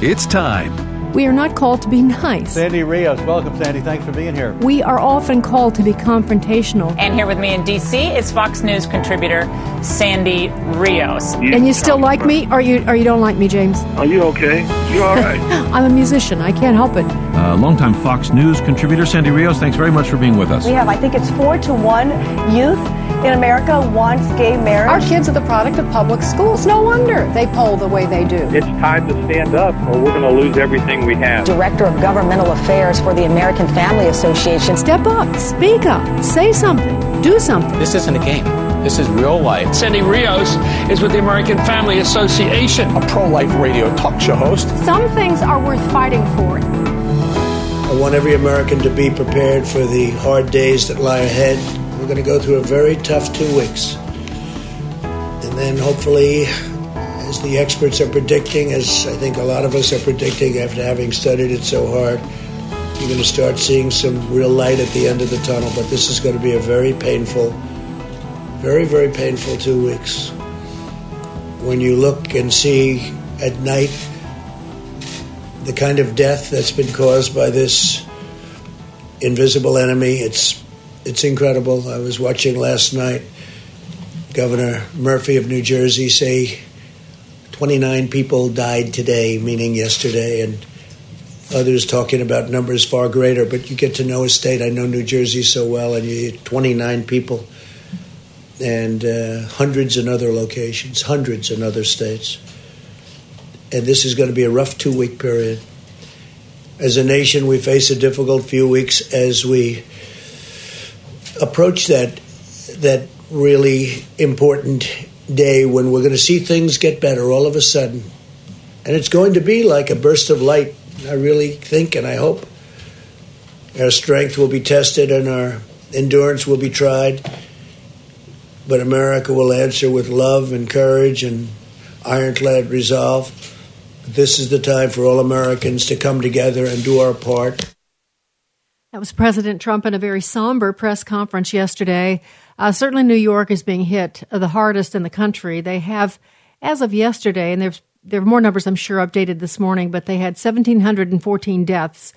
It's time. We are not called to be nice. Sandy Rios, welcome, Sandy. Thanks for being here. We are often called to be confrontational. And here with me in D.C. is Fox News contributor Sandy Rios. And you still like me, or you don't like me, James? Are you okay? You all right? I'm a musician. I can't help it. Longtime Fox News contributor Sandy Rios, thanks very much for being with us. We have, I think it's 4-to-1 youth in America wants gay marriage. Our kids are the product of public schools. No wonder they poll the way they do. It's time to stand up or we're going to lose everything we have. Director of Governmental Affairs for the American Family Association. Step up, speak up, say something, do something. This isn't a game. This is real life. Sandy Rios is with the American Family Association. A pro-life radio talk show host. Some things are worth fighting for. I want every American to be prepared for the hard days that lie ahead. We're going to go through a very tough 2 weeks. And then hopefully, as the experts are predicting, as I think a lot of us are predicting after having studied it so hard, you're going to start seeing some real light at the end of the tunnel. But this is going to be a very painful, very, very painful 2 weeks. When you look and see at night the kind of death that's been caused by this invisible enemy, it's incredible. I was watching last night Governor Murphy of New Jersey say 29 people died today, meaning yesterday, and others talking about numbers far greater. But you get to know a state. I know New Jersey so well, and you 29 people and hundreds in other locations, hundreds in other states. And this is going to be a rough 2-week period. As a nation, we face a difficult few weeks as we approach that really important day when we're going to see things get better all of a sudden. And it's going to be like a burst of light, I really think, and I hope. Our strength will be tested and our endurance will be tried. But America will answer with love and courage and ironclad resolve. This is the time for all Americans to come together and do our part. That was President Trump in a very somber press conference yesterday. Certainly New York is being hit the hardest in the country. They have, as of yesterday, and there are more numbers I'm sure updated this morning, but they had 1,714 deaths,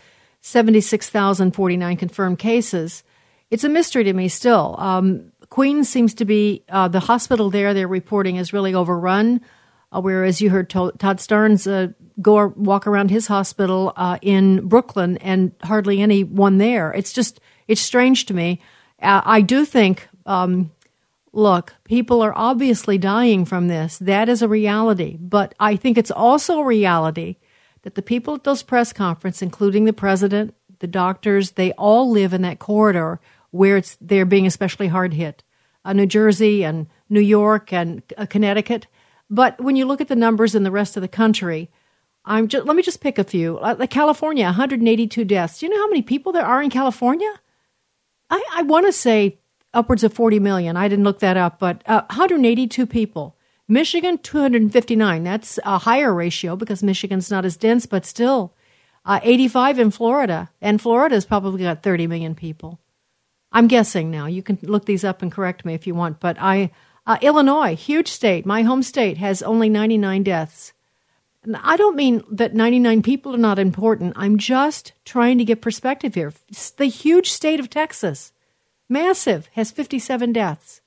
76,049 confirmed cases. It's a mystery to me still. Queens seems to be, the hospital there, they're reporting, is really overrun, whereas you heard Todd Starnes walk around his hospital in Brooklyn and hardly anyone there. It's strange to me. I do think, look, people are obviously dying from this. That is a reality. But I think it's also a reality that the people at those press conferences, including the president, the doctors, they all live in that corridor where they're being especially hard hit. New Jersey and New York and Connecticut. But when you look at the numbers in the rest of the country, let me just pick a few. Like California, 182 deaths. Do you know how many people there are in California? I want to say upwards of 40 million. I didn't look that up, but 182 people. Michigan, 259. That's a higher ratio because Michigan's not as dense, but still. 85 in Florida, and Florida's probably got 30 million people. I'm guessing now. You can look these up and correct me if you want, but Illinois, huge state, my home state, has only 99 deaths. And I don't mean that 99 people are not important. I'm just trying to get perspective here. The huge state of Texas, massive, has 57 deaths.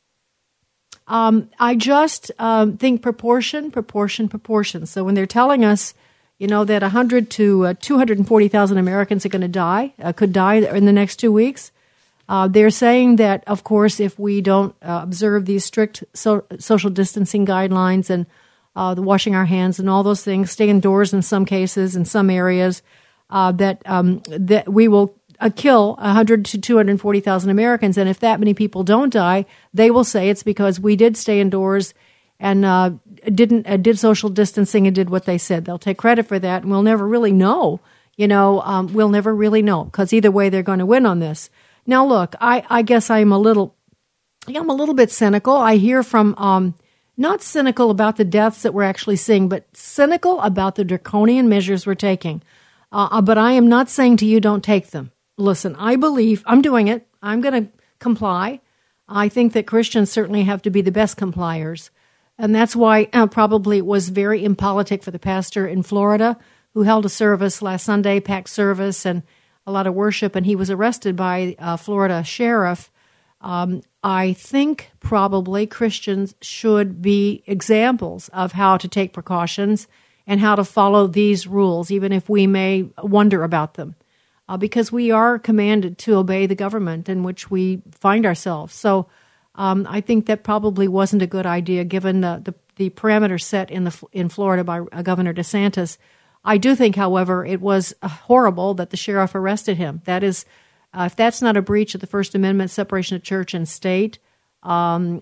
I just think proportion. So when they're telling us, that 100 to 240,000 Americans are going to die, could die in the next 2 weeks, they're saying that, of course, if we don't observe these strict social distancing guidelines and the washing our hands and all those things, stay indoors in some cases, in some areas, that we will kill 100 to 240,000 Americans. And if that many people don't die, they will say it's because we did stay indoors and did social distancing and did what they said. They'll take credit for that, and we'll never really know. We'll never really know because either way they're going to win on this. Now, look, I guess I'm a little bit cynical. I hear from not cynical about the deaths that we're actually seeing, but cynical about the draconian measures we're taking. But I am not saying to you, don't take them. Listen, I believe I'm doing it. I'm going to comply. I think that Christians certainly have to be the best compliers. And that's why probably it was very impolitic for the pastor in Florida who held a service last Sunday, packed service and a lot of worship, and he was arrested by a Florida sheriff. I think probably Christians should be examples of how to take precautions and how to follow these rules, even if we may wonder about them, because we are commanded to obey the government in which we find ourselves. So I think that probably wasn't a good idea given the parameters set in Florida by Governor DeSantis. I do think, however, it was horrible that the sheriff arrested him. That is, if that's not a breach of the First Amendment, separation of church and state, the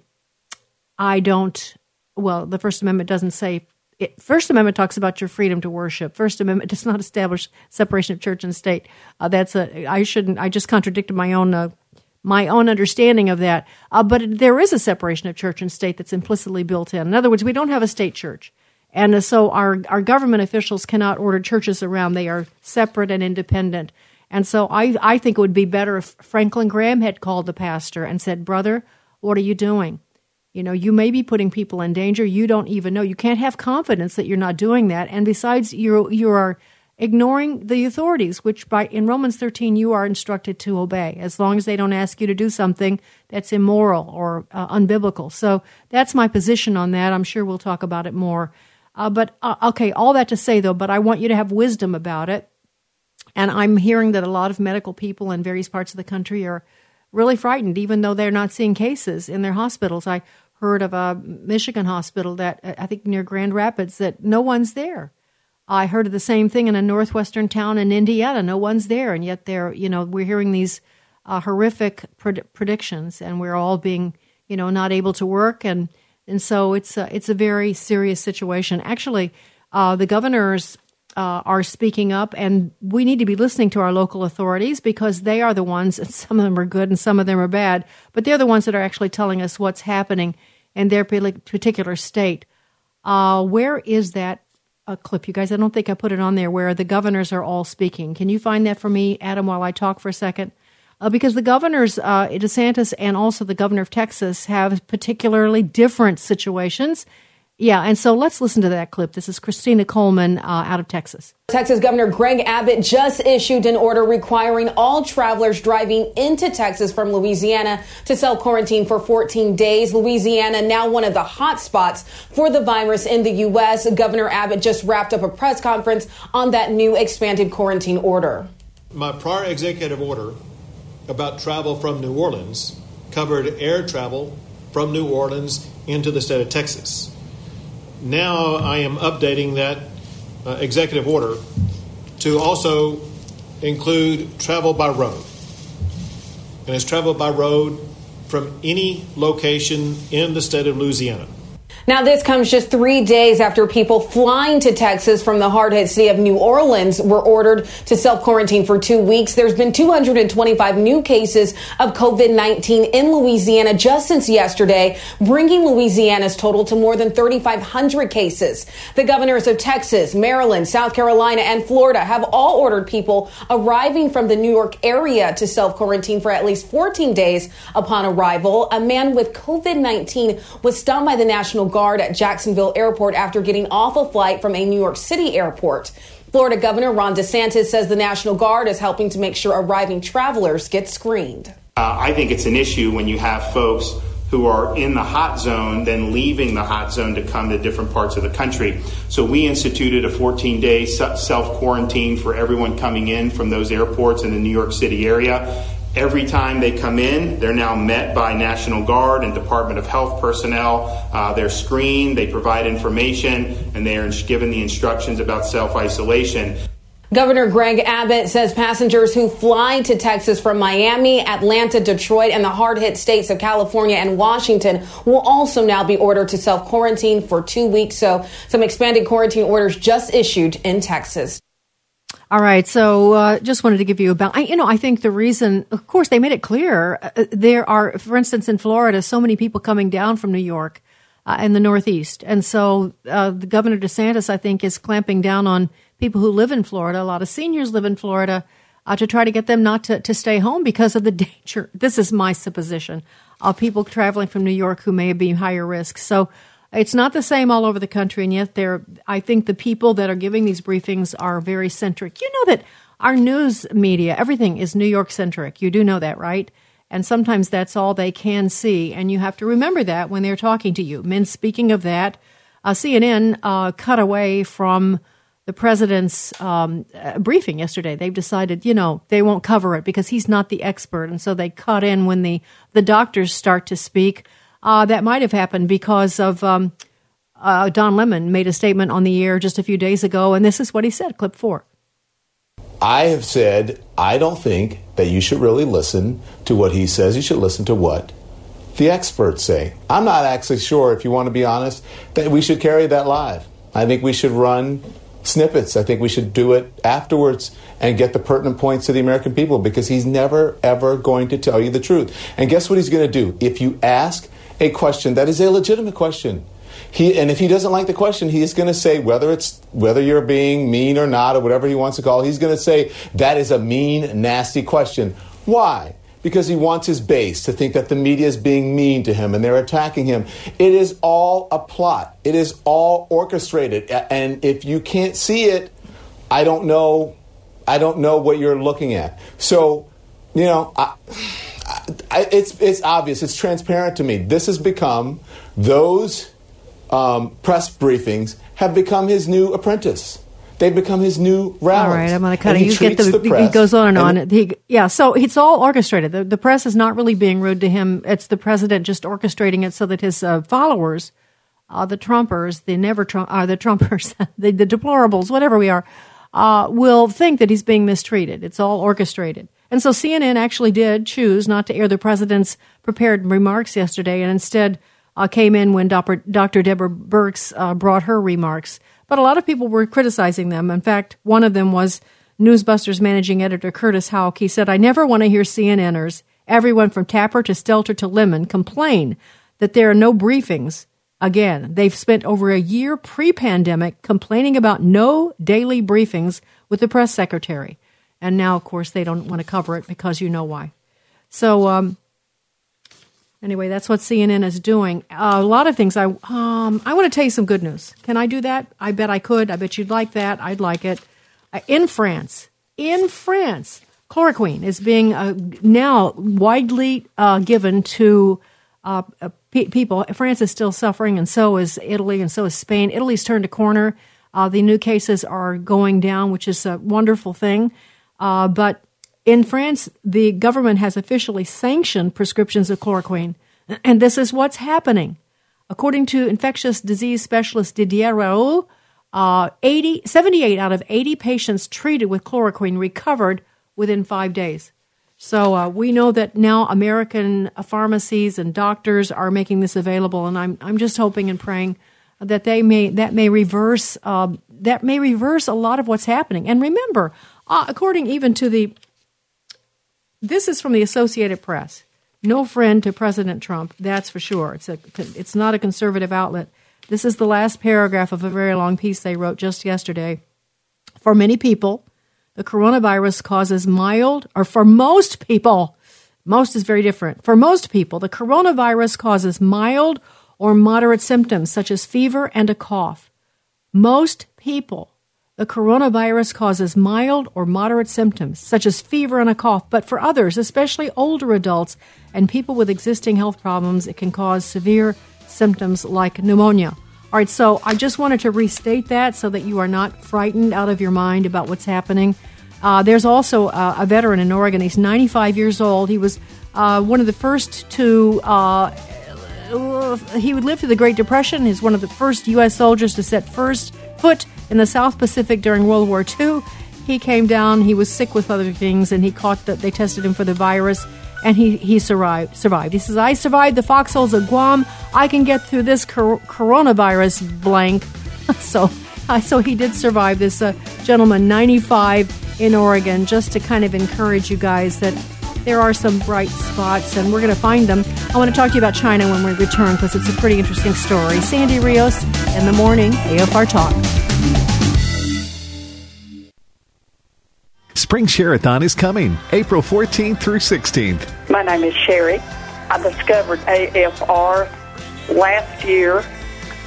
First Amendment doesn't say. First Amendment talks about your freedom to worship. First Amendment does not establish separation of church and state. I just contradicted my own understanding of that. But there is a separation of church and state that's implicitly built in. In other words, we don't have a state church. And so our government officials cannot order churches around. They are separate and independent. And so I think it would be better if Franklin Graham had called the pastor and said, "Brother, what are you doing? You know, you may be putting people in danger. You don't even know. You can't have confidence that you're not doing that. And besides, you are ignoring the authorities, which in Romans 13 you are instructed to obey, as long as they don't ask you to do something that's immoral or unbiblical." So that's my position on that. I'm sure we'll talk about it more. Okay, all that to say, though, but I want you to have wisdom about it. And I'm hearing that a lot of medical people in various parts of the country are really frightened, even though they're not seeing cases in their hospitals. I heard of a Michigan hospital that I think near Grand Rapids that no one's there. I heard of the same thing in a northwestern town in Indiana. No one's there, and yet we're hearing these horrific predictions, and we're all being, not able to work, and so it's a very serious situation. Actually, the governors are speaking up, and we need to be listening to our local authorities because they are the ones, and some of them are good and some of them are bad, but they're the ones that are actually telling us what's happening in their particular state. Where is that clip, you guys? I don't think I put it on there where the governors are all speaking. Can you find that for me, Adam, while I talk for a second? Because the governors, DeSantis and also the governor of Texas, have particularly different situations. Yeah, and so let's listen to that clip. This is Christina Coleman out of Texas. Texas Governor Greg Abbott just issued an order requiring all travelers driving into Texas from Louisiana to self-quarantine for 14 days. Louisiana, now one of the hot spots for the virus in the U.S. Governor Abbott just wrapped up a press conference on that new expanded quarantine order. My prior executive order about travel from New Orleans covered air travel from New Orleans into the state of Texas. Now I am updating that executive order to also include travel by road. And it's travel by road from any location in the state of Louisiana. Now, this comes just 3 days after people flying to Texas from the hard-hit city of New Orleans were ordered to self-quarantine for 2 weeks. There's been 225 new cases of COVID-19 in Louisiana just since yesterday, bringing Louisiana's total to more than 3,500 cases. The governors of Texas, Maryland, South Carolina, and Florida have all ordered people arriving from the New York area to self-quarantine for at least 14 days upon arrival. A man with COVID-19 was stopped by the National Guard at Jacksonville Airport after getting off a flight from a New York City airport. Florida Governor Ron DeSantis says the National Guard is helping to make sure arriving travelers get screened. I think it's an issue when you have folks who are in the hot zone, then leaving the hot zone to come to different parts of the country. So we instituted a 14-day self-quarantine for everyone coming in from those airports in the New York City area. Every time they come in, they're now met by National Guard and Department of Health personnel. They're screened, they provide information, and they are given the instructions about self-isolation. Governor Greg Abbott says passengers who fly to Texas from Miami, Atlanta, Detroit, and the hard-hit states of California and Washington will also now be ordered to self-quarantine for 2 weeks. So some expanded quarantine orders just issued in Texas. All right, so just wanted to give you I think the reason, of course, they made it clear. There are, for instance, in Florida, so many people coming down from New York and the Northeast. And so the Governor DeSantis, I think, is clamping down on people who live in Florida. A lot of seniors live in Florida to try to get them not to stay home because of the danger. This is my supposition of people traveling from New York who may be higher risk. So It's not the same all over the country, and yet I think the people that are giving these briefings are very centric. You know that our news media, everything is New York centric. You do know that, right? And sometimes that's all they can see, and you have to remember that when they're talking to you. And speaking of that, CNN cut away from the president's briefing yesterday. They've decided, they won't cover it because he's not the expert, and so they cut in when the doctors start to speak. That might have happened because of Don Lemon made a statement on the air just a few days ago, and this is what he said, clip 4. I have said I don't think that you should really listen to what he says. You should listen to what the experts say. I'm not actually sure, if you want to be honest, that we should carry that live. I think we should run snippets. I think we should do it afterwards and get the pertinent points to the American people, because he's never, ever going to tell you the truth. And guess what he's going to do? If you ask a question that is a legitimate question, and if he doesn't like the question, he is going to say, whether you're being mean or not, or whatever he wants to call it, he's going to say, that is a mean, nasty question. Why? Because he wants his base to think that the media is being mean to him and they're attacking him. It is all a plot. It is all orchestrated. And if you can't see it, I don't know what you're looking at. So, it's obvious. It's transparent to me. This has become, those press briefings have become his new apprentice. They've become his new rallies. All right, I'm going to cut it. He goes on and on. So it's all orchestrated. The press is not really being rude to him. It's the president just orchestrating it so that his followers, the Trumpers, the Trumpers, the deplorables, whatever we are, will think that he's being mistreated. It's all orchestrated. And so CNN actually did choose not to air the president's prepared remarks yesterday, and instead came in when Dr. Deborah Birx brought her remarks. But a lot of people were criticizing them. In fact, one of them was Newsbusters managing editor Curtis Houck. He said, I never want to hear CNNers, everyone from Tapper to Stelter to Lemon, complain that there are no briefings. Again, they've spent over a year pre-pandemic complaining about no daily briefings with the press secretary. And now, of course, they don't want to cover it because you know why. So, anyway, that's what CNN is doing. A lot of things. I want to tell you some good news. Can I do that? I bet I could. I bet you'd like that. I'd like it. In France, chloroquine is being now widely given to people. France is still suffering, and so is Italy, and so is Spain. Italy's turned a corner. The new cases are going down, which is a wonderful thing. But in France, the government has officially sanctioned prescriptions of chloroquine, and this is what's happening. According to infectious disease specialist Didier Raoult, 78 out of 80 patients treated with chloroquine recovered within 5 days. So we know that now American pharmacies and doctors are making this available, and I'm just hoping and praying that that may reverse a lot of what's happening. And remember, according even to this is from the Associated Press. No friend to President Trump, that's for sure. It's not a conservative outlet. This is the last paragraph of a very long piece they wrote just yesterday. For many people, the coronavirus causes for most people, most is very different. For most people, the coronavirus causes mild or moderate symptoms such as fever and a cough. Most people. The coronavirus causes mild or moderate symptoms, such as fever and a cough, but for others, especially older adults and people with existing health problems, it can cause severe symptoms like pneumonia. All right, so I just wanted to restate that so that you are not frightened out of your mind about what's happening. There's also a veteran in Oregon. He's 95 years old. He was one of the first to... he would live through the Great Depression. He's one of the first U.S. soldiers to set first foot in the South Pacific during World War II. He came down. He was sick with other things, and he they tested him for the virus, and he survived. He says, I survived the foxholes of Guam. I can get through this coronavirus blank. So he did survive. This gentleman, 95 in Oregon, just to kind of encourage you guys that there are some bright spots, and we're going to find them. I want to talk to you about China when we return because it's a pretty interesting story. Sandy Rios in the morning, AFR Talk. Spring Share-a-thon is coming, April 14th through 16th. My name is Sherry. I discovered AFR last year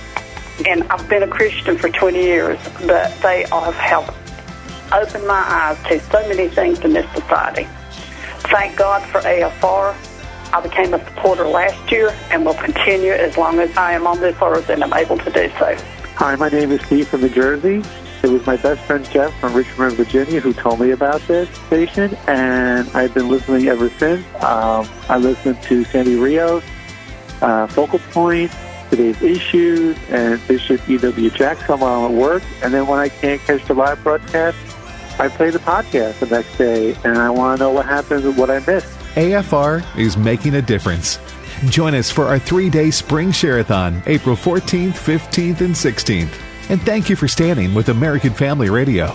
and I've been a Christian for 20 years, but they have opened my eyes to so many things in this society. Thank God for AFR. I became a supporter last year and will continue as long as I am on this earth and I'm able to do so. Hi, my name is Steve from New Jersey. It was my best friend Jeff from Richmond, Virginia, who told me about this station, and I've been listening ever since. I listened to Sandy Rios, Focal Point, Today's Issues, and Bishop E.W. Jackson while I'm at work. And then when I can't catch the live broadcast, I play the podcast the next day, and I want to know what happens and what I missed. AFR is making a difference. Join us for our 3-day Spring Share-a-thon, April 14th, 15th, and 16th. And thank you for standing with American Family Radio.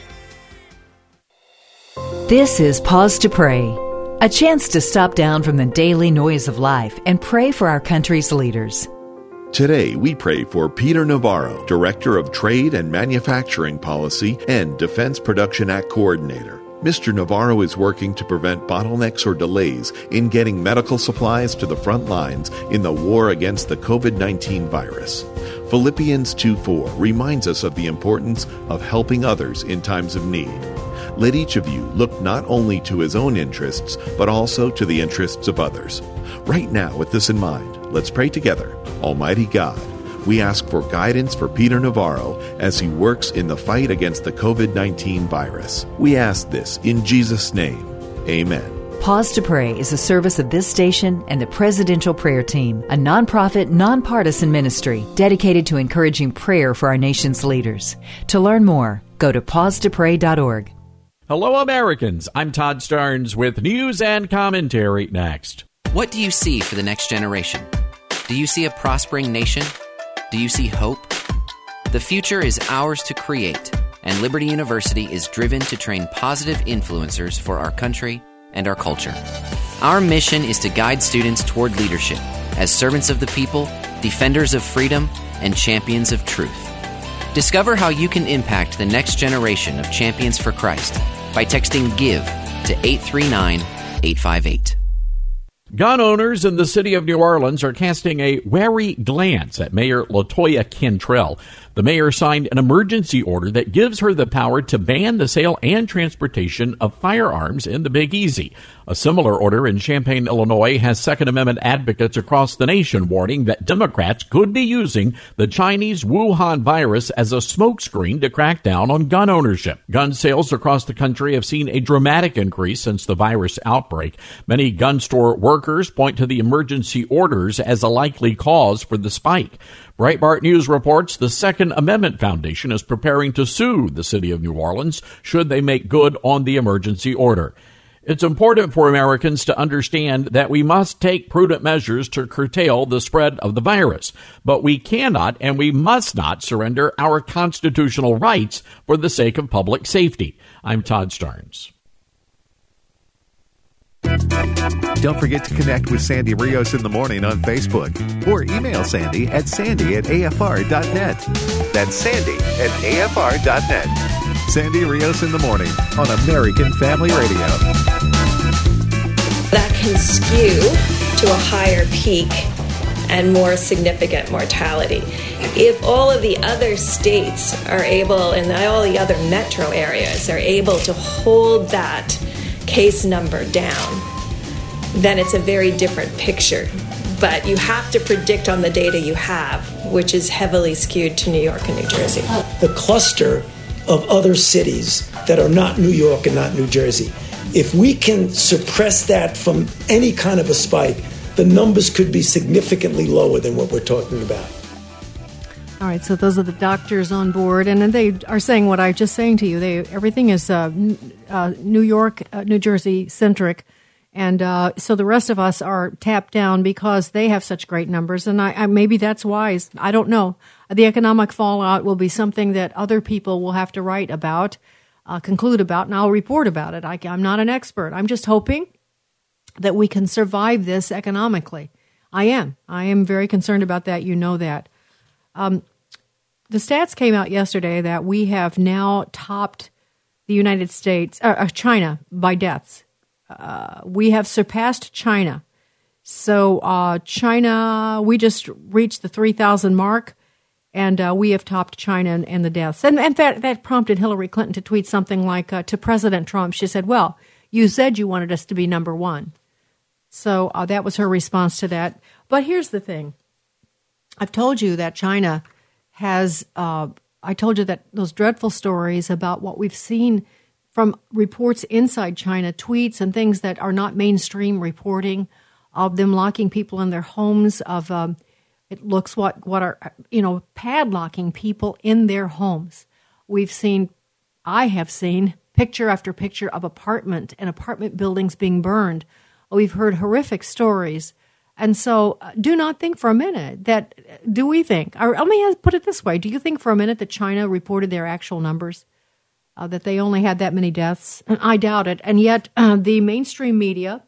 This is Pause to Pray, a chance to stop down from the daily noise of life and pray for our country's leaders. Today, we pray for Peter Navarro, Director of Trade and Manufacturing Policy and Defense Production Act Coordinator. Mr. Navarro is working to prevent bottlenecks or delays in getting medical supplies to the front lines in the war against the COVID-19 virus. Philippians 2:4 reminds us of the importance of helping others in times of need. Let each of you look not only to his own interests, but also to the interests of others. Right now, with this in mind, let's pray together. Almighty God, we ask for guidance for Peter Navarro as he works in the fight against the COVID-19 virus. We ask this in Jesus' name. Amen. Pause to Pray is a service of this station and the Presidential Prayer Team, a nonprofit, nonpartisan ministry dedicated to encouraging prayer for our nation's leaders. To learn more, go to pausetopray.org. Hello, Americans. I'm Todd Starnes with news and commentary next. What do you see for the next generation? Do you see a prospering nation? Do you see hope? The future is ours to create, and Liberty University is driven to train positive influencers for our country and our culture. Our mission is to guide students toward leadership as servants of the people, defenders of freedom, and champions of truth. Discover how you can impact the next generation of champions for Christ by texting GIVE to 839-858. Gun owners in the city of New Orleans are casting a wary glance at Mayor LaToya Cantrell. The mayor signed an emergency order that gives her the power to ban the sale and transportation of firearms in the Big Easy. A similar order in Champaign, Illinois, has Second Amendment advocates across the nation warning that Democrats could be using the Chinese Wuhan virus as a smokescreen to crack down on gun ownership. Gun sales across the country have seen a dramatic increase since the virus outbreak. Many gun store workers point to the emergency orders as a likely cause for the spike. Breitbart News reports the Second Amendment Foundation is preparing to sue the city of New Orleans should they make good on the emergency order. It's important for Americans to understand that we must take prudent measures to curtail the spread of the virus, but we cannot and we must not surrender our constitutional rights for the sake of public safety. I'm Todd Starnes. Don't forget to connect with Sandy Rios in the morning on Facebook or email Sandy at sandy@afr.net. That's sandy@afr.net. Sandy Rios in the morning on American Family Radio. That can skew to a higher peak and more significant mortality. If all of the other states are able, and all the other metro areas are able to hold that case number down, then it's a very different picture. But you have to predict on the data you have, which is heavily skewed to New York and New Jersey. The cluster of other cities that are not New York and not New Jersey, if we can suppress that from any kind of a spike, the numbers could be significantly lower than what we're talking about. All right, so those are the doctors on board, and they are saying what I was just saying to you. Everything is New York, New Jersey centric, and so the rest of us are tapped down because they have such great numbers, and I maybe that's wise. I don't know. The economic fallout will be something that other people will have to write about, conclude about, and I'll report about it. I'm not an expert. I'm just hoping that we can survive this economically. I am very concerned about that. You know that. The stats came out yesterday that we have now topped the United States, China by deaths. We have surpassed China. So China, we just reached the 3,000 mark. And we have topped China and the deaths. And that prompted Hillary Clinton to tweet something like to President Trump. She said, well, you said you wanted us to be number one. So that was her response to that. But here's the thing. I've told you that China has, I told you that those dreadful stories about what we've seen from reports inside China, tweets and things that are not mainstream reporting of them locking people in their homes, of it looks what are, padlocking people in their homes. I have seen picture after picture of apartment buildings being burned. We've heard horrific stories. And so do not think for a minute that, do we think, or let me put it this way, do you think for a minute that China reported their actual numbers, that they only had that many deaths? I doubt it. And yet the mainstream media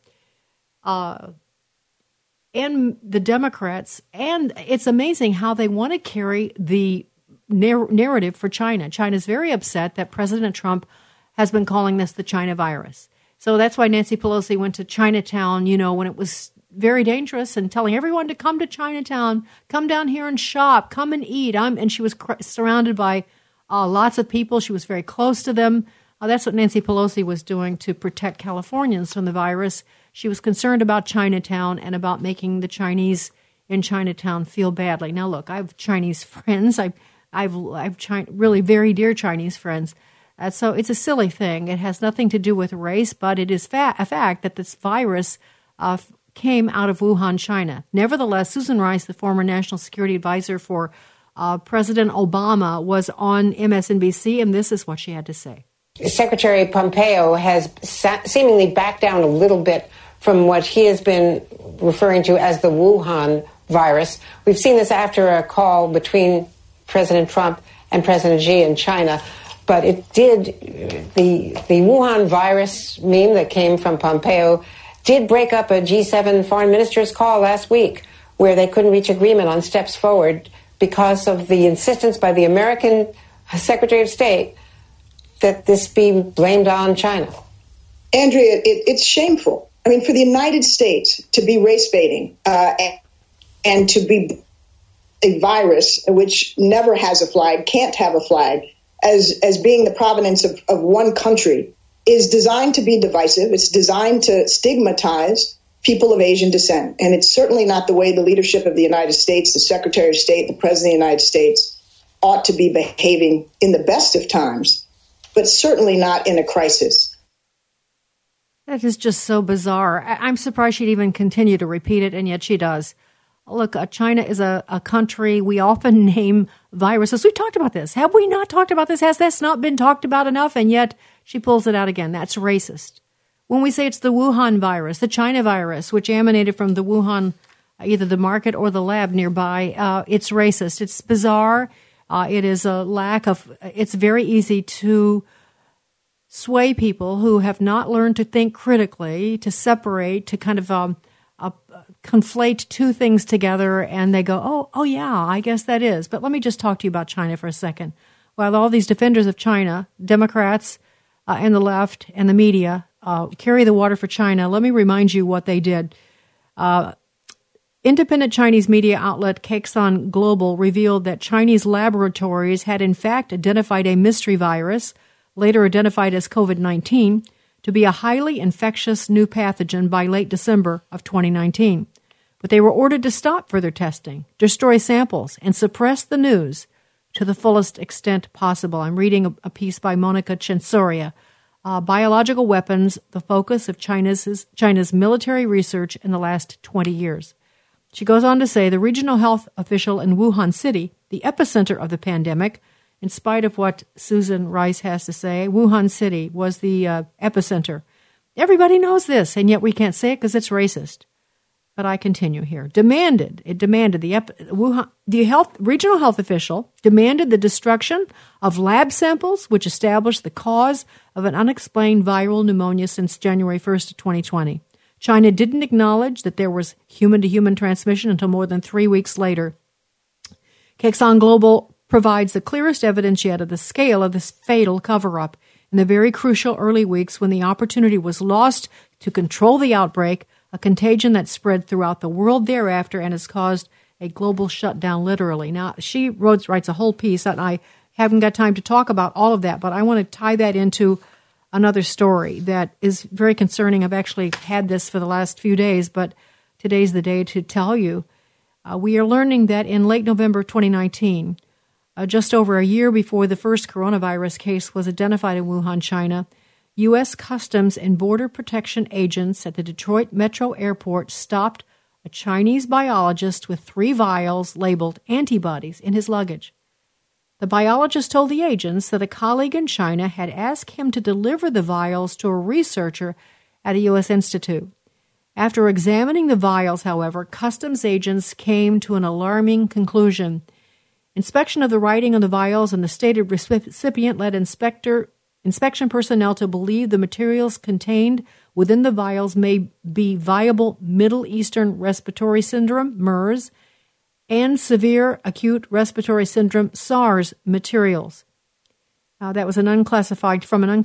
and the Democrats, and it's amazing how they want to carry the narrative for China. China's very upset that President Trump has been calling this the China virus. So that's why Nancy Pelosi went to Chinatown, when it was very dangerous, and telling everyone to come to Chinatown, come down here and shop, come and eat. And she was surrounded by lots of people. She was very close to them. That's what Nancy Pelosi was doing to protect Californians from the virus. She was concerned about Chinatown and about making the Chinese in Chinatown feel badly. Now, look, I have Chinese friends. I've really very dear Chinese friends. So it's a silly thing. It has nothing to do with race, but it is a fact that this virus came out of Wuhan, China. Nevertheless, Susan Rice, the former national security advisor for President Obama, was on MSNBC, and this is what she had to say. Secretary Pompeo has seemingly backed down a little bit from what he has been referring to as the Wuhan virus. We've seen this after a call between President Trump and President Xi in China. But it did, the Wuhan virus meme that came from Pompeo did break up a G7 foreign ministers call last week, where they couldn't reach agreement on steps forward because of the insistence by the American Secretary of State that this be blamed on China. Andrea, it's shameful. I mean, for the United States to be race baiting and to be a virus which never has a flag, can't have a flag, as being the provenance of one country, is designed to be divisive. It's designed to stigmatize people of Asian descent. And it's certainly not the way the leadership of the United States, the Secretary of State, the President of the United States ought to be behaving in the best of times, but certainly not in a crisis. That is just so bizarre. I'm surprised she'd even continue to repeat it, and yet she does. Look, China is a country we often name viruses. We've talked about this. Have we not talked about this? Has this not been talked about enough? And yet she pulls it out again. That's racist. When we say it's the Wuhan virus, the China virus, which emanated from the Wuhan, either the market or the lab nearby, it's racist. It's bizarre. It is a lack of, it's very easy to sway people who have not learned to think critically, to separate, to kind of conflate two things together, and they go, oh yeah, I guess that is. But let me just talk to you about China for a second. While all these defenders of China, Democrats and the left and the media carry the water for China, let me remind you what they did. Independent Chinese media outlet Caixin Global revealed that Chinese laboratories had in fact identified a mystery virus, later identified as COVID-19, to be a highly infectious new pathogen by late December of 2019. But they were ordered to stop further testing, destroy samples, and suppress the news to the fullest extent possible. I'm reading a piece by Monica Censoria. Biological weapons, the focus of China's military research in the last 20 years. She goes on to say the regional health official in Wuhan City, the epicenter of the pandemic, in spite of what Susan Rice has to say, Wuhan City was the epicenter. Everybody knows this, and yet we can't say it because it's racist. But I continue here. Regional health official demanded the destruction of lab samples, which established the cause of an unexplained viral pneumonia since January 1st of 2020. China didn't acknowledge that there was human-to-human transmission until more than 3 weeks later. Caixin Global provides the clearest evidence yet of the scale of this fatal cover-up in the very crucial early weeks when the opportunity was lost to control the outbreak, a contagion that spread throughout the world thereafter and has caused a global shutdown, literally. Now, she writes a whole piece, and I haven't got time to talk about all of that, but I want to tie that into another story that is very concerning. I've actually had this for the last few days, but today's the day to tell you. We are learning that in late November 2019, just over a year before the first coronavirus case was identified in Wuhan, China, U.S. Customs and Border Protection agents at the Detroit Metro Airport stopped a Chinese biologist with 3 vials labeled antibodies in his luggage. The biologist told the agents that a colleague in China had asked him to deliver the vials to a researcher at a U.S. institute. After examining the vials, however, customs agents came to an alarming conclusion. Inspection of the writing on the vials and the stated recipient led inspection personnel to believe the materials contained within the vials may be viable Middle Eastern Respiratory Syndrome, MERS, and severe acute respiratory syndrome, SARS, materials. That was from an unclassified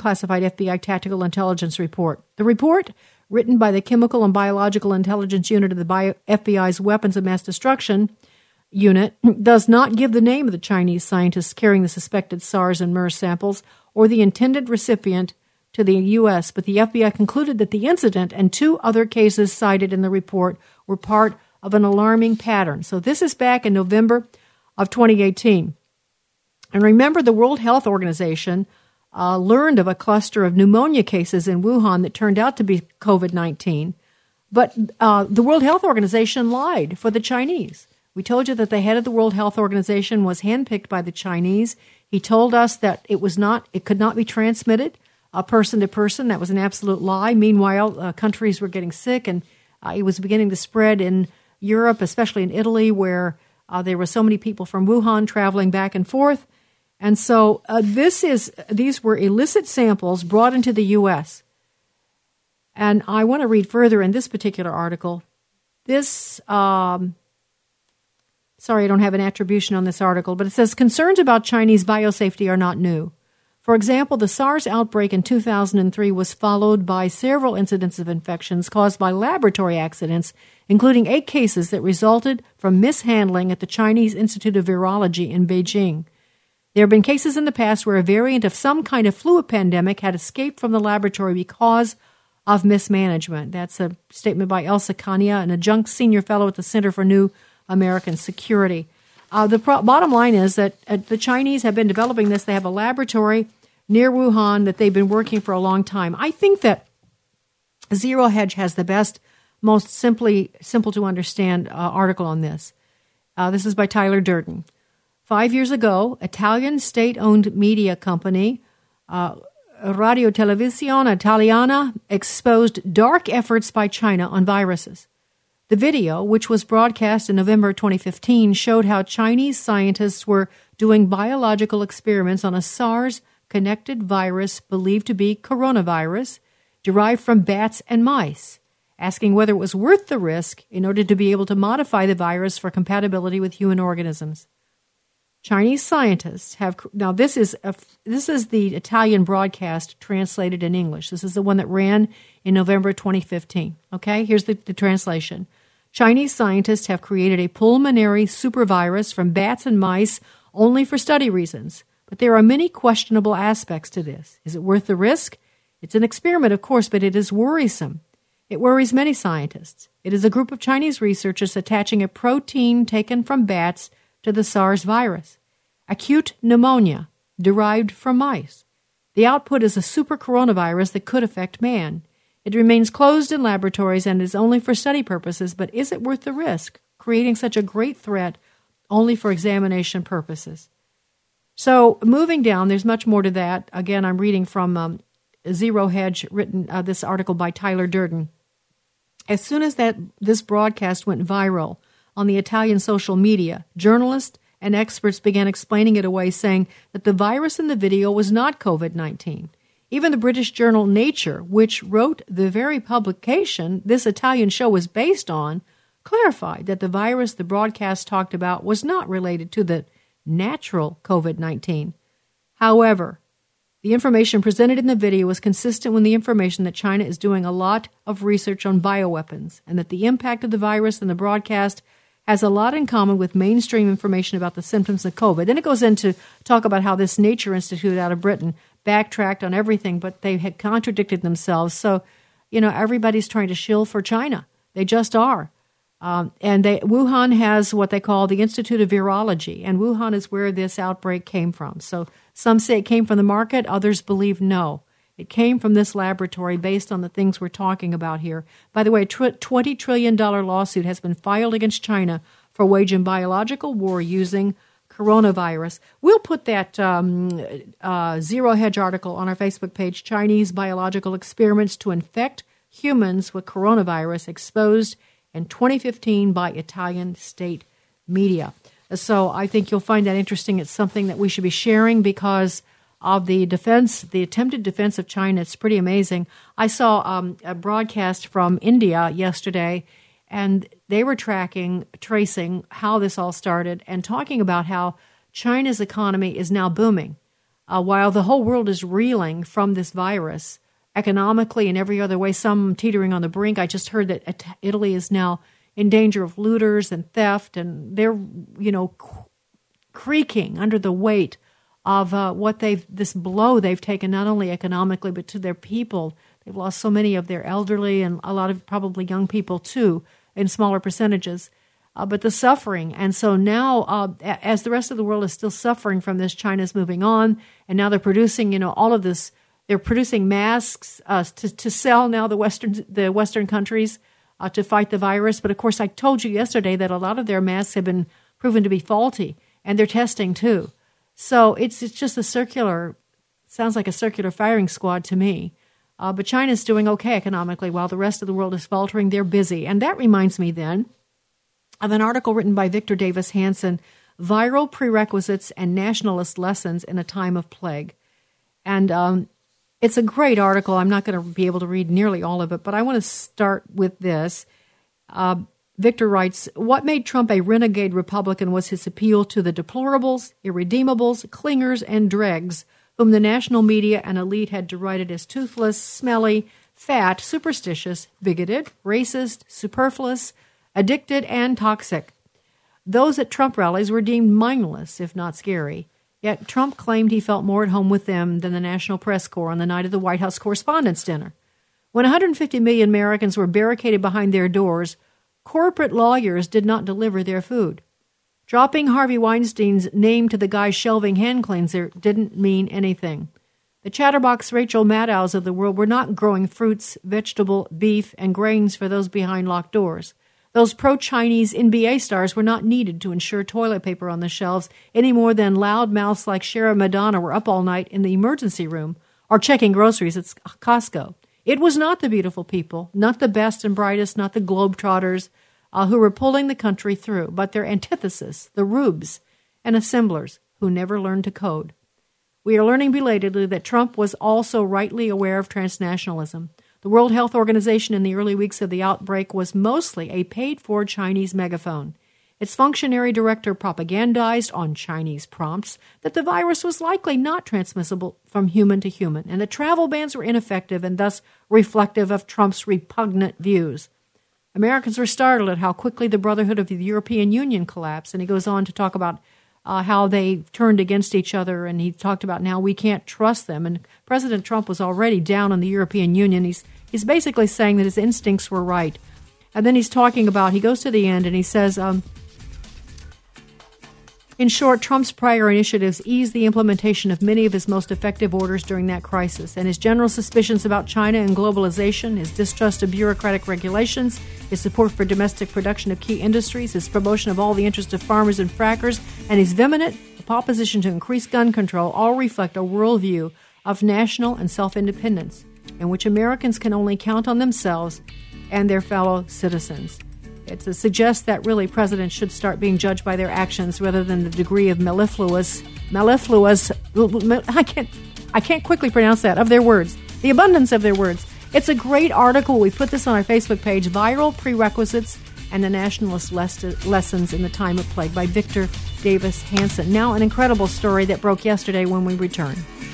FBI tactical intelligence report. The report, written by the Chemical and Biological Intelligence Unit of the FBI's Weapons of Mass Destruction Unit, does not give the name of the Chinese scientists carrying the suspected SARS and MERS samples or the intended recipient to the U.S., but the FBI concluded that the incident and 2 other cases cited in the report were part of an alarming pattern. So this is back in November of 2018. And remember, the World Health Organization learned of a cluster of pneumonia cases in Wuhan that turned out to be COVID-19. But the World Health Organization lied for the Chinese. We told you that the head of the World Health Organization was handpicked by the Chinese. He told us that it could not be transmitted person to person. That was an absolute lie. Meanwhile, countries were getting sick, and it was beginning to spread in Europe, especially in Italy, where there were so many people from Wuhan traveling back and forth. And so these were illicit samples brought into the U.S. And I want to read further in this particular article. Sorry, I don't have an attribution on this article, but it says concerns about Chinese biosafety are not new. For example, the SARS outbreak in 2003 was followed by several incidents of infections caused by laboratory accidents, including 8 cases that resulted from mishandling at the Chinese Institute of Virology in Beijing. There have been cases in the past where a variant of some kind of flu pandemic had escaped from the laboratory because of mismanagement. That's a statement by Elsa Kania, an adjunct senior fellow at the Center for New American Security. The bottom line is that the Chinese have been developing this. They have a laboratory near Wuhan that they've been working for a long time. I think that Zero Hedge has the best, most simple to understand article on this. This is by Tyler Durden. 5 years ago, Italian state-owned media company Radio Televisione Italiana exposed dark efforts by China on viruses. The video, which was broadcast in November 2015, showed how Chinese scientists were doing biological experiments on a SARS-connected virus believed to be coronavirus, derived from bats and mice, asking whether it was worth the risk in order to be able to modify the virus for compatibility with human organisms. Chinese scientists have now. This is the Italian broadcast translated in English. This is the one that ran in November 2015. Okay, here's the translation. Chinese scientists have created a pulmonary supervirus from bats and mice only for study reasons, but there are many questionable aspects to this. Is it worth the risk? It's an experiment, of course, but it is worrisome. It worries many scientists. It is a group of Chinese researchers attaching a protein taken from bats to the SARS virus. Acute pneumonia derived from mice. The output is a super coronavirus that could affect man. It remains closed in laboratories and is only for study purposes, but is it worth the risk, creating such a great threat only for examination purposes? So moving down, there's much more to that. Again, I'm reading from Zero Hedge, written this article by Tyler Durden. As soon as this broadcast went viral on the Italian social media, journalists and experts began explaining it away, saying that the virus in the video was not COVID-19. Even the British journal Nature, which wrote the very publication this Italian show was based on, clarified that the virus the broadcast talked about was not related to the natural COVID-19. However, the information presented in the video was consistent with the information that China is doing a lot of research on bioweapons and that the impact of the virus in the broadcast has a lot in common with mainstream information about the symptoms of COVID. Then it goes into talk about how this Nature Institute out of Britain backtracked on everything, but they had contradicted themselves. So, everybody's trying to shill for China. They just are. Wuhan has what they call the Institute of Virology, and Wuhan is where this outbreak came from. So some say it came from the market, others believe no. It came from this laboratory based on the things we're talking about here. By the way, a $20 trillion lawsuit has been filed against China for waging biological war using coronavirus. We'll put that Zero Hedge article on our Facebook page, Chinese Biological Experiments to Infect Humans with Coronavirus Exposed in 2015 by Italian state media. So I think you'll find that interesting. It's something that we should be sharing because of the attempted defense of China. It's pretty amazing. I saw a broadcast from India yesterday, and they were tracing how this all started and talking about how China's economy is now booming. While the whole world is reeling from this virus, economically and every other way, some teetering on the brink. I just heard that Italy is now in danger of looters and theft, and they're, creaking under the weight of this blow they've taken, not only economically, but to their people. They've lost so many of their elderly and a lot of probably young people, too, in smaller percentages. But the suffering. And so now, as the rest of the world is still suffering from this, China's moving on, and now they're producing, all of this. They're producing masks to sell now, the Western countries, to fight the virus. But, of course, I told you yesterday that a lot of their masks have been proven to be faulty, and they're testing, too. So it's just sounds like a circular firing squad to me. But China's doing okay economically while the rest of the world is faltering. They're busy. And that reminds me then of an article written by Victor Davis Hanson, Viral Prerequisites and Nationalist Lessons in a Time of Plague. And it's a great article. I'm not going to be able to read nearly all of it, but I want to start with this. Victor writes, what made Trump a renegade Republican was his appeal to the deplorables, irredeemables, clingers, and dregs, whom the national media and elite had derided as toothless, smelly, fat, superstitious, bigoted, racist, superfluous, addicted, and toxic. Those at Trump rallies were deemed mindless, if not scary. Yet Trump claimed he felt more at home with them than the National Press Corps on the night of the White House Correspondents' Dinner. When 150 million Americans were barricaded behind their doors, corporate lawyers did not deliver their food. Dropping Harvey Weinstein's name to the guy's shelving hand cleanser didn't mean anything. The chatterbox Rachel Maddows of the world were not growing fruits, vegetable, beef, and grains for those behind locked doors. Those pro-Chinese NBA stars were not needed to ensure toilet paper on the shelves any more than loud mouths like Shara Madonna were up all night in the emergency room or checking groceries at Costco. It was not the beautiful people, not the best and brightest, not the globetrotters who were pulling the country through, but their antithesis, the rubes and assemblers who never learned to code. We are learning belatedly that Trump was also rightly aware of transnationalism. The World Health Organization in the early weeks of the outbreak was mostly a paid-for Chinese megaphone. Its functionary director propagandized on Chinese prompts that the virus was likely not transmissible from human to human, and that travel bans were ineffective and thus reflective of Trump's repugnant views. Americans were startled at how quickly the Brotherhood of the European Union collapsed, and he goes on to talk about how they turned against each other, and he talked about now we can't trust them. And President Trump was already down on the European Union. He's basically saying that his instincts were right. And then he's talking about, he goes to the end and he says, in short, Trump's prior initiatives eased the implementation of many of his most effective orders during that crisis, and his general suspicions about China and globalization, his distrust of bureaucratic regulations, his support for domestic production of key industries, his promotion of all the interests of farmers and frackers, and his vehement opposition to increased gun control all reflect a worldview of national and self-independence in which Americans can only count on themselves and their fellow citizens. It suggests that really presidents should start being judged by their actions rather than the degree of mellifluous, I can't quickly pronounce that, of their words, the abundance of their words. It's a great article. We put this on our Facebook page, Viral Prerequisites and the Nationalist Lessons in the Time of Plague by Victor Davis Hanson. Now an incredible story that broke yesterday when we return.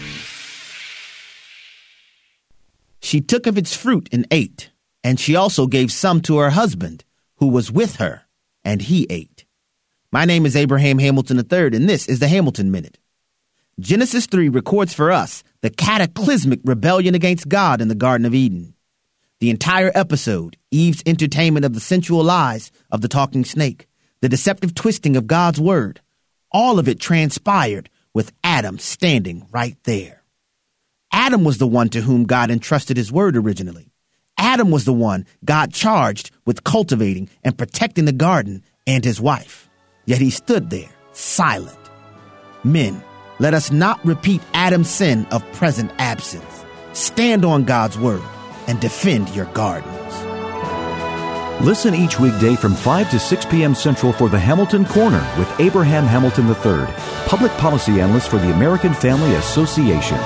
She took of its fruit and ate, and she also gave some to her husband, who was with her, and he ate. My name is Abraham Hamilton III, and this is the Hamilton Minute. Genesis 3 records for us the cataclysmic rebellion against God in the Garden of Eden. The entire episode, Eve's entertainment of the sensual lies of the talking snake, the deceptive twisting of God's word, all of it transpired with Adam standing right there. Adam was the one to whom God entrusted his word originally. Adam was the one God charged with cultivating and protecting the garden and his wife. Yet he stood there, silent. Men, let us not repeat Adam's sin of present absence. Stand on God's word and defend your gardens. Listen each weekday from 5 to 6 p.m. Central for the Hamilton Corner with Abraham Hamilton III, public policy analyst for the American Family Association.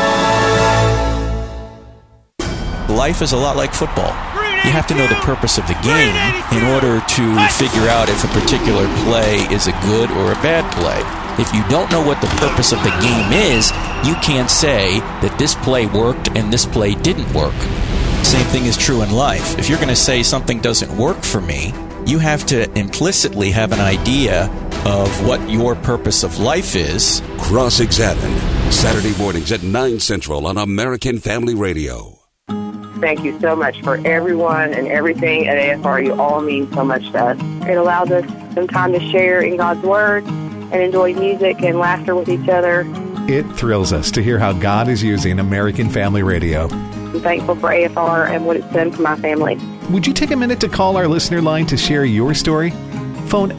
Life is a lot like football. You have to know the purpose of the game in order to figure out if a particular play is a good or a bad play. If you don't know what the purpose of the game is, you can't say that this play worked and this play didn't work. Same thing is true in life. If you're going to say something doesn't work for me, you have to implicitly have an idea of what your purpose of life is. Cross-Examine, Saturday mornings at 9 Central on American Family Radio. Thank you so much for everyone and everything at AFR. You all mean so much to us. It allows us some time to share in God's Word and enjoy music and laughter with each other. It thrills us to hear how God is using American Family Radio. I'm thankful for AFR and what it's done for my family. Would you take a minute to call our listener line to share your story? Phone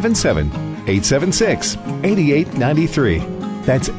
877-876-8893. That's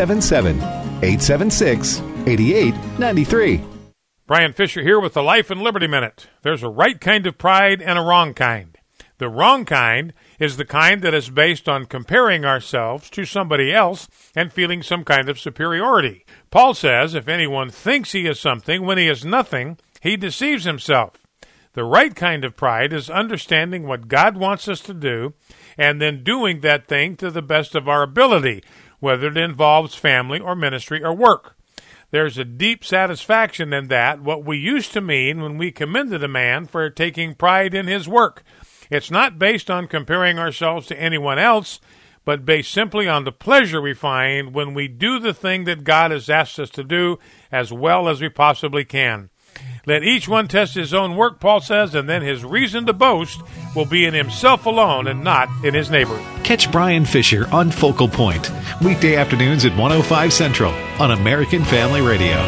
877-876-8893. Brian Fisher here with the Life and Liberty Minute. There's a right kind of pride and a wrong kind. The wrong kind is the kind that is based on comparing ourselves to somebody else and feeling some kind of superiority. Paul says if anyone thinks he is something when he is nothing, he deceives himself. The right kind of pride is understanding what God wants us to do and then doing that thing to the best of our ability, whether it involves family or ministry or work. There's a deep satisfaction in that, what we used to mean when we commended a man for taking pride in his work. It's not based on comparing ourselves to anyone else, but based simply on the pleasure we find when we do the thing that God has asked us to do as well as we possibly can. Let each one test his own work, Paul says, and then his reason to boast will be in himself alone and not in his neighbor. Catch Brian Fisher on Focal Point, weekday afternoons at 1:05 Central on American Family Radio.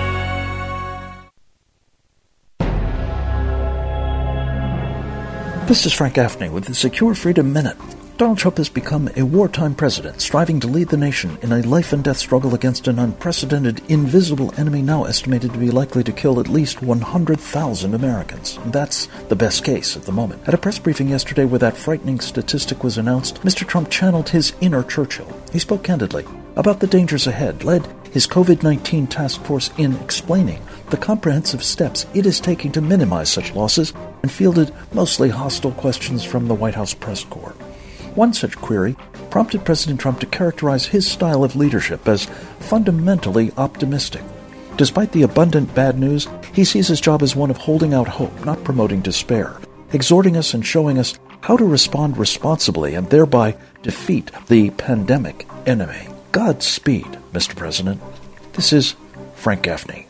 This is Frank Gaffney with the Secure Freedom Minute. Donald Trump has become a wartime president, striving to lead the nation in a life-and-death struggle against an unprecedented, invisible enemy now estimated to be likely to kill at least 100,000 Americans. That's the best case at the moment. At a press briefing yesterday where that frightening statistic was announced, Mr. Trump channeled his inner Churchill. He spoke candidly about the dangers ahead, led his COVID-19 task force in explaining the comprehensive steps it is taking to minimize such losses, and fielded mostly hostile questions from the White House press corps. One such query prompted President Trump to characterize his style of leadership as fundamentally optimistic. Despite the abundant bad news, he sees his job as one of holding out hope, not promoting despair, exhorting us and showing us how to respond responsibly and thereby defeat the pandemic enemy. Godspeed, Mr. President. This is Frank Gaffney.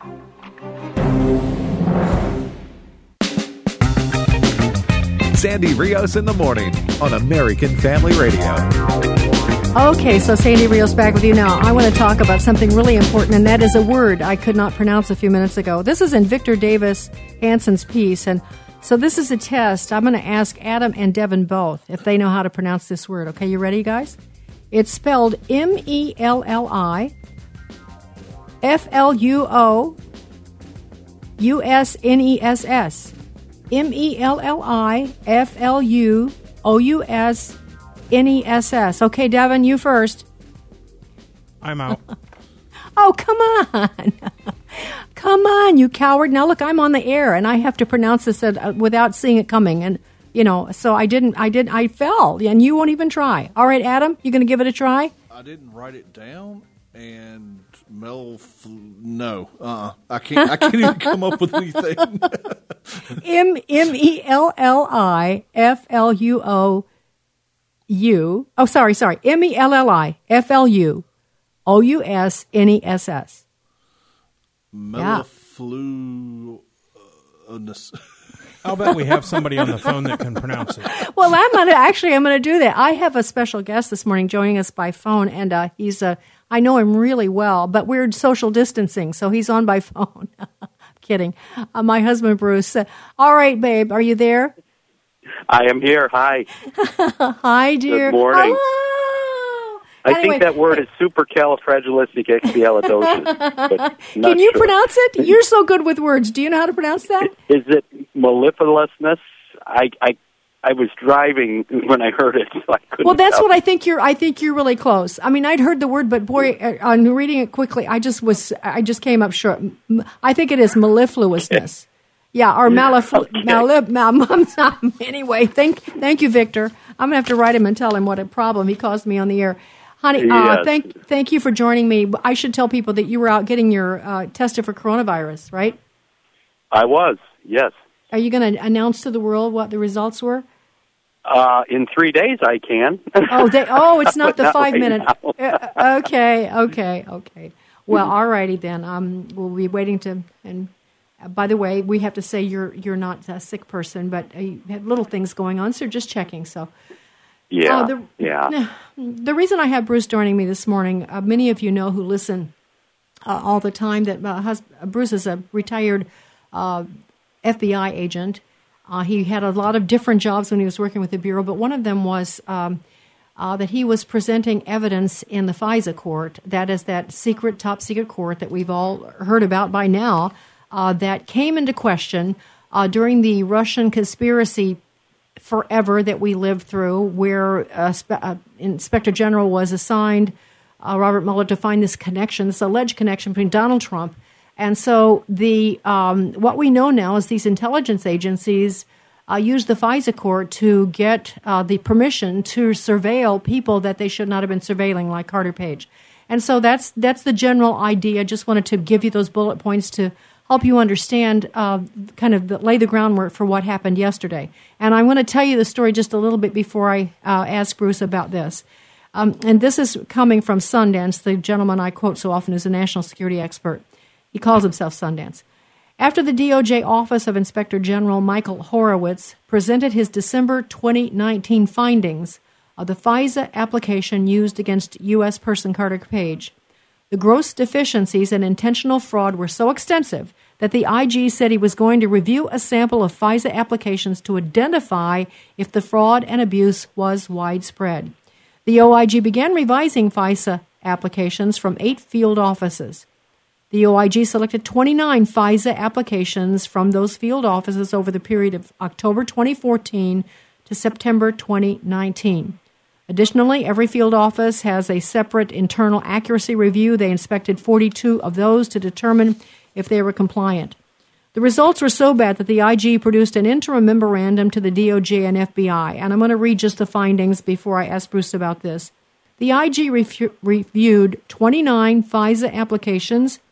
Sandy Rios in the morning on American Family Radio. Okay, so Sandy Rios back with you now. I want to talk about something really important, and that is a word I could not pronounce a few minutes ago. This is in Victor Davis Hanson's piece, and so this is a test. I'm going to ask Adam and Devin both if they know how to pronounce this word. Okay, you ready, guys? It's spelled MELLIFLUOUSNESS. MELLIFLUOUSNESS. Okay, Devin, you first. I'm out. Oh, come on. Come on, you coward. Now, look, I'm on the air, and I have to pronounce this without seeing it coming. And, you know, so I fell, and you won't even try. All right, Adam, you going to give it a try? I didn't write it down, and No. I can't even come up with anything. MELLIFLUOU. Oh, sorry. MELLIFLUOUSNESS. Mellifluousness. I'll bet we have somebody on the phone that can pronounce it. Well, I'm going to do that. I have a special guest this morning joining us by phone, and I know him really well, but we're social distancing, so he's on by phone. Kidding. My husband, Bruce. All right, babe, are you there? I am here. Hi. Hi, dear. Good morning. Hello. I think that word is supercalifragilisticexpialidocious. Can you pronounce it? You're so good with words. Do you know how to pronounce that? Is it mellifluousness? I was driving when I heard it, so I couldn't. Well, that's tell. what I think you're really close. I mean, I'd heard the word, but boy, on reading it quickly, I just came up short. I think it is mellifluousness. Yeah, or anyway, thank you, Victor. I'm going to have to write him and tell him what a problem he caused me on the air. Honey, Yes. thank you for joining me. I should tell people that you were out getting your tested for coronavirus, right? I was, yes. Are you going to announce to the world what the results were? In 3 days, I can. It's not the Not 5 right minute. now. Okay. Well, all righty then. We'll be waiting to. And by the way, we have to say you're not a sick person, but you have little things going on, so just checking. So. Yeah. The reason I have Bruce joining me this morning, many of you know who listen all the time that Bruce is a retired FBI agent. He had a lot of different jobs when he was working with the Bureau, but one of them was that he was presenting evidence in the FISA court. That is that top secret court that we've all heard about by now that came into question during the Russian conspiracy forever that we lived through, where Inspector General was assigned, Robert Mueller, to find this alleged connection between Donald Trump. And so what we know now is these intelligence agencies used the FISA court to get the permission to surveil people that they should not have been surveilling, like Carter Page. And so that's the general idea. I just wanted to give you those bullet points to help you understand, lay the groundwork for what happened yesterday. And I'm going to tell you the story just a little bit before I ask Bruce about this. And this is coming from Sundance, the gentleman I quote so often is a national security expert. He calls himself Sundance. After the DOJ Office of Inspector General Michael Horowitz presented his December 2019 findings of the FISA application used against U.S. person Carter Page, the gross deficiencies and intentional fraud were so extensive that the IG said he was going to review a sample of FISA applications to identify if the fraud and abuse was widespread. The OIG began revising FISA applications from 8 field offices. The OIG selected 29 FISA applications from those field offices over the period of October 2014 to September 2019. Additionally, every field office has a separate internal accuracy review. They inspected 42 of those to determine if they were compliant. The results were so bad that the IG produced an interim memorandum to the DOJ and FBI, and I'm going to read just the findings before I ask Bruce about this. The IG reviewed 29 FISA applications,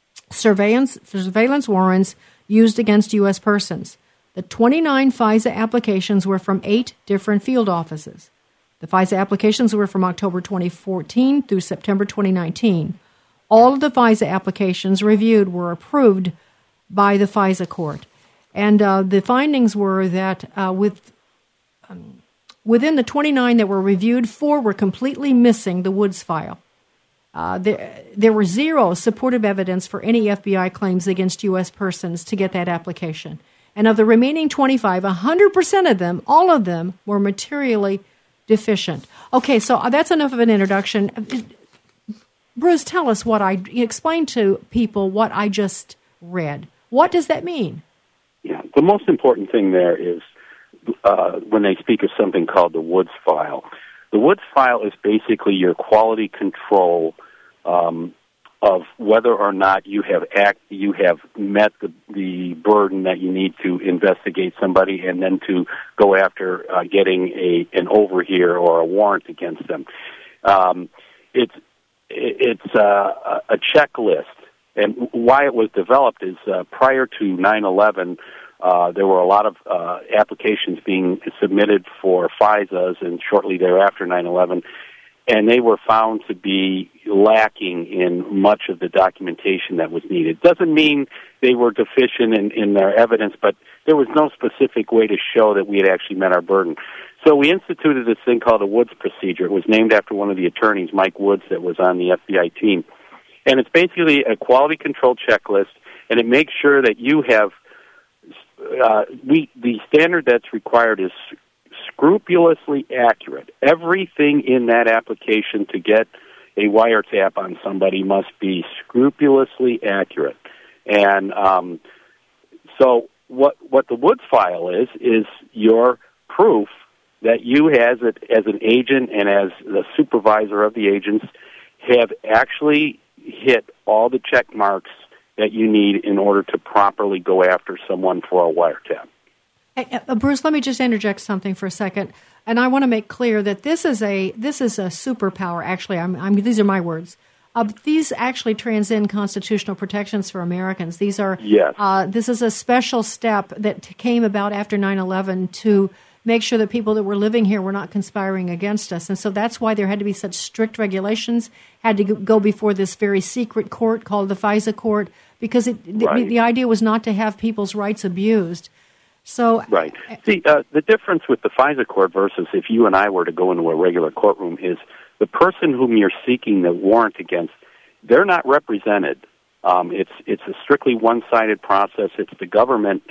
surveillance warrants used against U.S. persons. The 29 FISA applications were from 8 different field offices. The FISA applications were from October 2014 through September 2019. All of the FISA applications reviewed were approved by the FISA court. And the findings were that within the 29 that were reviewed, 4 were completely missing the Woods file. There were 0 supportive evidence for any FBI claims against U.S. persons to get that application. And of the remaining 25, 100% of them, all of them, were materially deficient. Okay, so that's enough of an introduction. Bruce, tell us explain to people what I just read. What does that mean? Yeah, the most important thing there is when they speak of something called the Woods file. The Woods file is basically your quality control of whether or not you have met the burden that you need to investigate somebody and then to go after getting an overhear or a warrant against them. it's a checklist. And why it was developed is prior to 9/11, there were a lot of applications being submitted for FISAs, and shortly thereafter 9/11, and they were found to be lacking in much of the documentation that was needed. Doesn't mean they were deficient in their evidence, but there was no specific way to show that we had actually met our burden. So we instituted this thing called a Woods procedure. It was named after one of the attorneys, Mike Woods, that was on the FBI team. And it's basically a quality control checklist, and it makes sure that you have the standard that's required is scrupulously accurate. Everything in that application to get a wiretap on somebody must be scrupulously accurate. And so what the Woods file is your proof that you as an agent and as the supervisor of the agents have actually hit all the check marks that you need in order to properly go after someone for a wiretap. Hey, Bruce, let me just interject something for a second, and I want to make clear that this is a superpower. Actually, these are my words. These actually transcend constitutional protections for Americans. These are this is a special step that came about after 9/11 to make sure that people that were living here were not conspiring against us, and so that's why there had to be such strict regulations. Had to go before this very secret court called the FISA court, because the idea was not to have people's rights abused. So, right. See, the difference with the FISA court versus if you and I were to go into a regular courtroom is the person whom you're seeking the warrant against, they're not represented. It's a strictly one-sided process. It's the government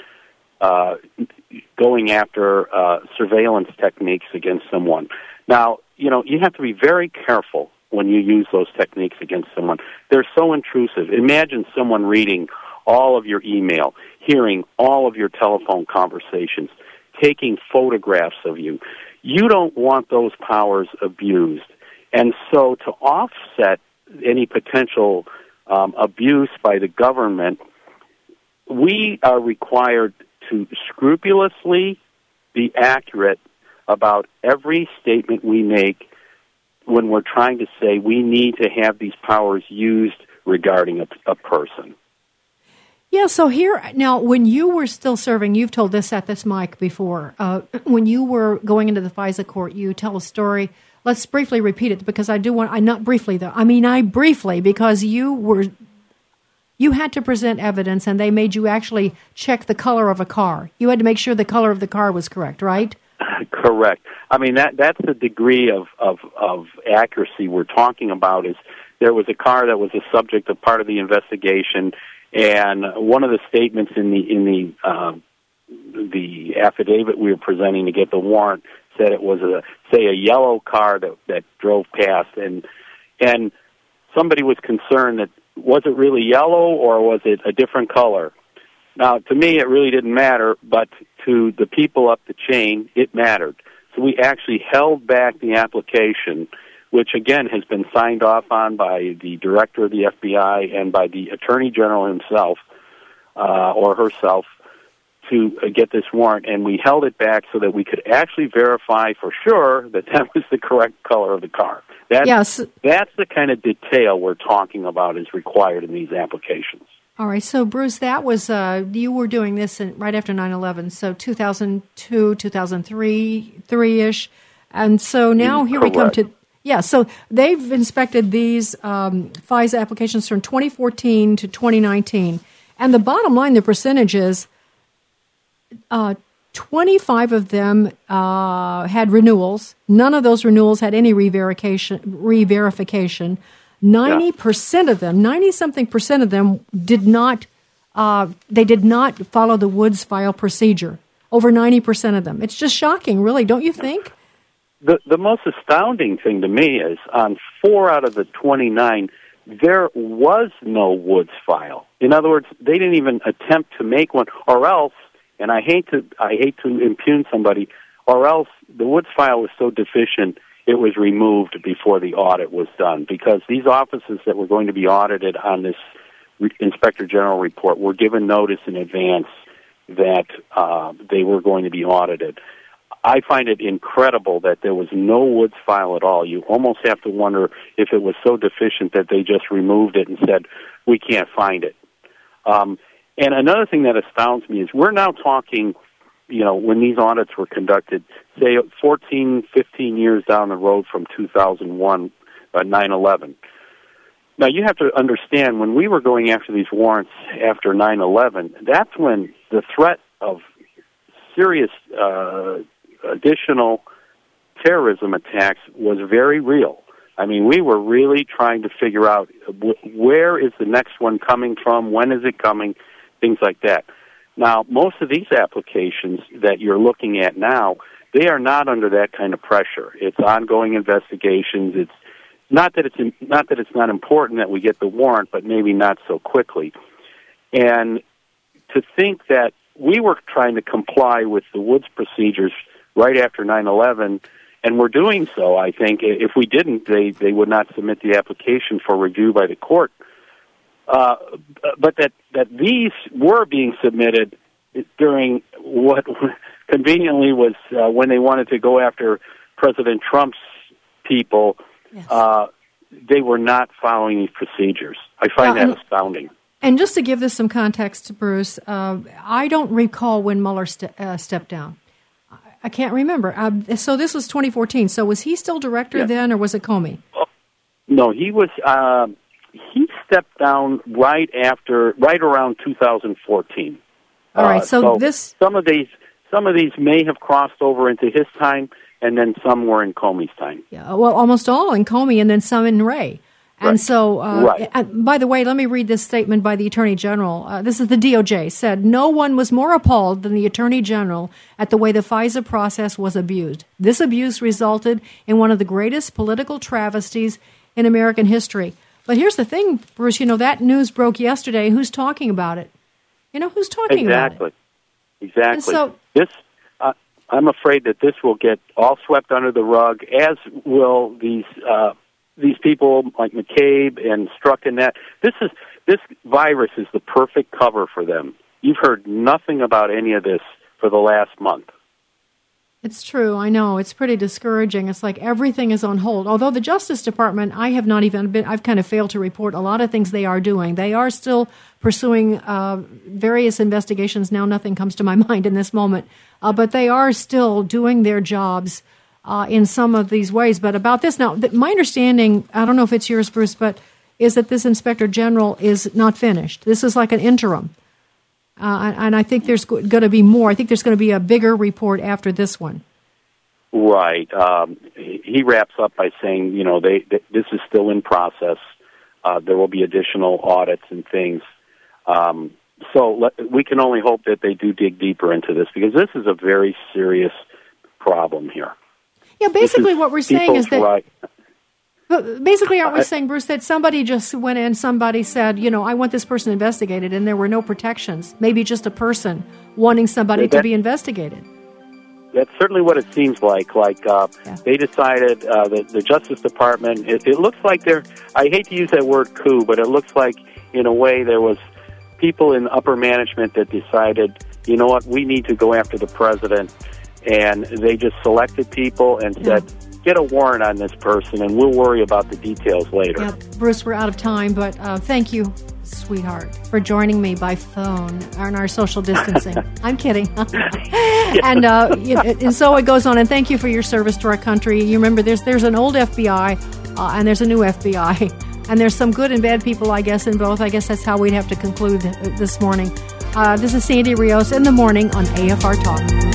going after surveillance techniques against someone. Now, you have to be very careful when you use those techniques against someone. They're so intrusive. Imagine someone reading all of your email, hearing all of your telephone conversations, taking photographs of you. You don't want those powers abused. And so to offset any potential abuse by the government, we are required to scrupulously be accurate about every statement we make when we're trying to say we need to have these powers used regarding a person. Yeah, so now, when you were still serving, you've told this at this mic before, when you were going into the FISA court, you tell a story. Let's briefly repeat it, because I briefly, because you had to present evidence, and they made you actually check the color of a car. You had to make sure the color of the car was correct, right? Correct. I mean, that's the degree of accuracy we're talking about. Is there was a car that was the subject of part of the investigation, and one of the statements in the affidavit we were presenting to get the warrant said it was a yellow car that drove past, and somebody was concerned that was it really yellow or was it a different color? Now, to me, it really didn't matter, but to the people up the chain, it mattered. So we actually held back the application, which, again, has been signed off on by the director of the FBI and by the Attorney General himself or herself to get this warrant, and we held it back so that we could actually verify for sure that was the correct color of the car. That's the kind of detail we're talking about is required in these applications. All right, so Bruce, that was you were doing this right after 9/11, so 2002, 2003, 3-ish, and so now here Correct. we come to so they've inspected these FISA applications from 2014 to 2019, and the bottom line, the percentage is 25 of them had renewals. None of those renewals had any re-verification. 90% of them, 90-something% of them did not. They did not follow the Woods file procedure. Over 90% of them. It's just shocking, really, don't you think? The most astounding thing to me is on 4 out of the 29, there was no Woods file. In other words, they didn't even attempt to make one, or else. And I hate to impugn somebody, or else the Woods file was so deficient it was removed before the audit was done, because these offices that were going to be audited on this Inspector General report were given notice in advance that they were going to be audited. I find it incredible that there was no Woods file at all. You almost have to wonder if it was so deficient that they just removed it and said, we can't find it. And another thing that astounds me is we're now talking, when these audits were conducted, say 14, 15 years down the road from 2001, 9/11. Now, you have to understand, when we were going after these warrants after 9/11, that's when the threat of serious additional terrorism attacks was very real. I mean, we were really trying to figure out where is the next one coming from, when is it coming, things like that. Now, most of these applications that you're looking at now, they are not under that kind of pressure. It's ongoing investigations. It's not that it's not important that we get the warrant, but maybe not so quickly. And to think that we were trying to comply with the Woods procedures right after 9/11, and we're doing so, I think. If we didn't, they would not submit the application for review by the court. But that these were being submitted during what conveniently was when they wanted to go after President Trump's people, yes. They were not following these procedures. I find that astounding. And just to give this some context, Bruce, I don't recall when Mueller stepped down. I can't remember. So this was 2014. So was he still director then, or was it Comey? No, he was. He stepped down right around 2014. All right. So this some of these may have crossed over into his time, and then some were in Comey's time. Yeah. Well, almost all in Comey, and then some in Wray. And right. So, by the way, let me read this statement by the Attorney General. This is the DOJ, said, no one was more appalled than the Attorney General at the way the FISA process was abused. This abuse resulted in one of the greatest political travesties in American history. But here's the thing, Bruce, that news broke yesterday. Who's talking about it? Who's talking about it? Exactly. And so, I'm afraid that this will get all swept under the rug, as will these people like McCabe and Strzok and that. This virus is the perfect cover for them. You've heard nothing about any of this for the last month. It's true. I know. It's pretty discouraging. It's like everything is on hold. Although the Justice Department, I've kind of failed to report a lot of things they are doing. They are still pursuing various investigations. Now nothing comes to my mind in this moment. But they are still doing their jobs in some of these ways. But about this, now, my understanding, I don't know if it's yours, Bruce, but is that this Inspector General is not finished. This is like an interim. And I think there's going to be more. I think there's going to be a bigger report after this one. Right. He wraps up by saying, this is still in process. There will be additional audits and things. So we can only hope that they do dig deeper into this, because this is a very serious problem here. Yeah, basically what we're saying is that... Right. Basically, aren't we saying, Bruce, that somebody just went in, somebody said, I want this person investigated, and there were no protections, maybe just a person wanting somebody to be investigated? That's certainly what it seems like. They decided, the Justice Department, it looks like I hate to use that word coup, but it looks like, in a way, there was people in upper management that decided, you know what, we need to go after the president, and they just selected people and said, get a warrant on this person, and we'll worry about the details later. Yeah, Bruce, we're out of time, but thank you, sweetheart, for joining me by phone on our social distancing. I'm kidding. And so it goes on, and thank you for your service to our country. You remember, there's an old FBI, and there's a new FBI, and there's some good and bad people, I guess, in both. I guess that's how we'd have to conclude this morning. This is Sandy Rios in the morning on AFR Talk.